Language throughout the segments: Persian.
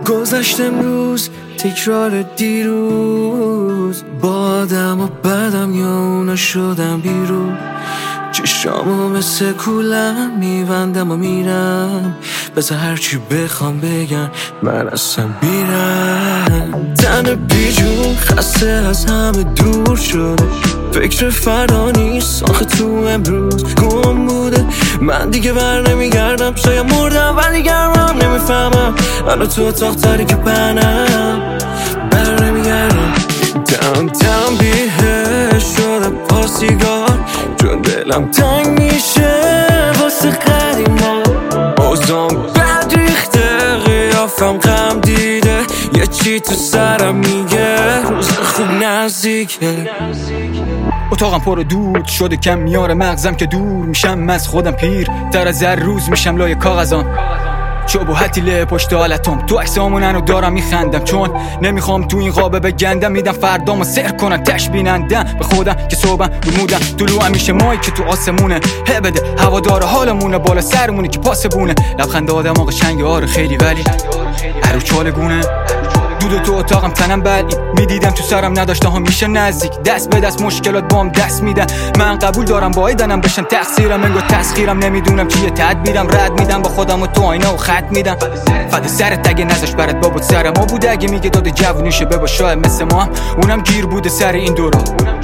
گذشت امروز تکرار دیروز، بادم و بدم یا اونا شدم بیرون. چشامو مثل کولم میوندم و میرم، بذار هرچی بخوام بگن من اصلا بیرم. تن بیجون خسته از همه دور شده، فکر فردا نیست آخه تو امروز گم بوده. من دیگه بر نمیگردم، شاید مردم ولی گرمم نمیفهمم. الان تو اتاق تاریک پنم بر نمیگردم. دم بیهش شده پا سیگار، چون دلم تنگ میشه واسه قدیما. اوزام بد ریخته، قیافم غم دیده، یه چی تو سرم میگه روز خوب نزدیکه. اتاقم پر دود شده، کم میاره مغزم که دور میشم از خودم. پیر تر از هر روز میشم لای کاغذام، چوبوهتی له پشت حالتم. تو عکسامونن و دارم میخندم، چون نمیخوام تو این قابه بگندم. میدم فردامو سر کنن تش بینندم به خودم که صبحم بمودم. طلوع همیشه مایی که تو آسمونه، هه بده هوادار حالمونه، بالا سرمونه که پاسبونه. لبخند آدم قشنگ آره خیلی، ولی هر رو چالگونه. دود تو اتاقم تنم بلعید، میدیدم تو سرم نداشته ها میشه نزدیک. دست به دست مشکلات بام دست میدن، من قبول دارم بایدنم بشن تقصیرم. انگار تسخیرم، نمیدونم چیه تدبیرم. رد میدم با خودم و تو آینه و خط میدم. فد سرت اگه نذاش برات بابات سر ما بوده. اگه میگه داده جوونیشه ببا شاید مثل ما هم اونم گیر بوده سر این دورا.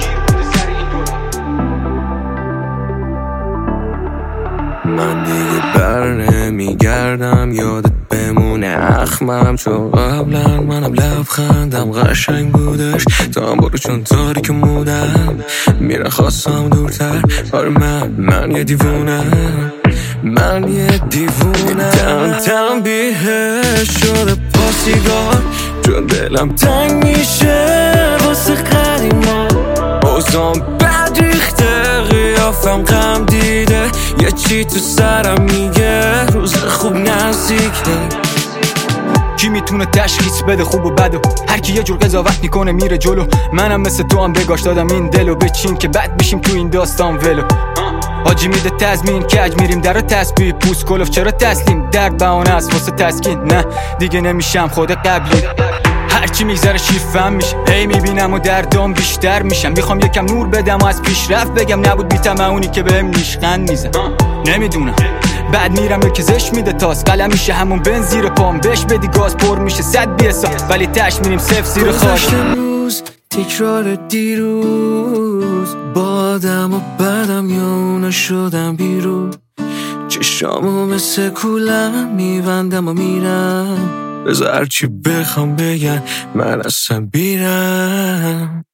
من دیگه بر نمیگردم، یادت بمونه اخمم، چون قبلا منم لبخندم قشنگ بودش. تا هم برو چون تاریک مودم میره خواستم دورتر. آره من یه دیوونم، من یه دیوونم. دم بیهش شده پا سیگار، چون دلم تنگ میشه واسه قدیما. اوزام بد ریخته، قیافم غم دیده، یه چی تو سرم میگه روز خوب نزدیکه. کی میتونه تشخیص بده خوب و بدو؟ هر کی یه جور قضاوت میکنه میره جلو. منم مثل تو هم بگاش دادم این دلو، بچین که بد بشیم تو این داستان ولو. حاجی میده تضمین کج میریم در تسبیح پوست کلوف. چرا تسلیم؟ درد بهانه است واسه تسکین. نه دیگه نمیشم خود قبلی، هرچی میگذره شیفم میشه. هی میبینم و دردام بیشتر میشم. میخوام یکم نور بدم و از پیشرفت بگم، نبود بیتم اونی که بهم نیشخند میزن. نمیدونم بعد میرم یکی زش میده تاس، قلم میشه همون بن زیر پام. بش بدی گاز پر میشه 100 بیسا، ولی تش میریم صفر زیر خاک. گذشت امروز تکرار دیروز، بادم و بدم یا اونا شدم بیرون. چشامو مثل کولم میوندم و میرم، بذار هرچی بخوام بگن من اصلا بیرم.